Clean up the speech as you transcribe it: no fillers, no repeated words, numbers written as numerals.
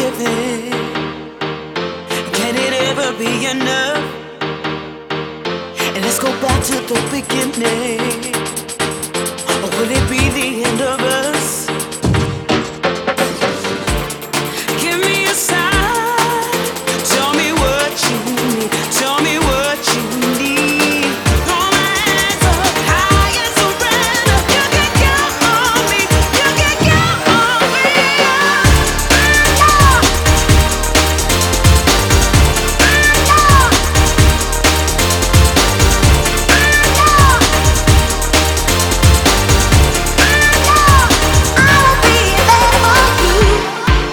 living. Can it ever be enough? And let's go back to the beginning.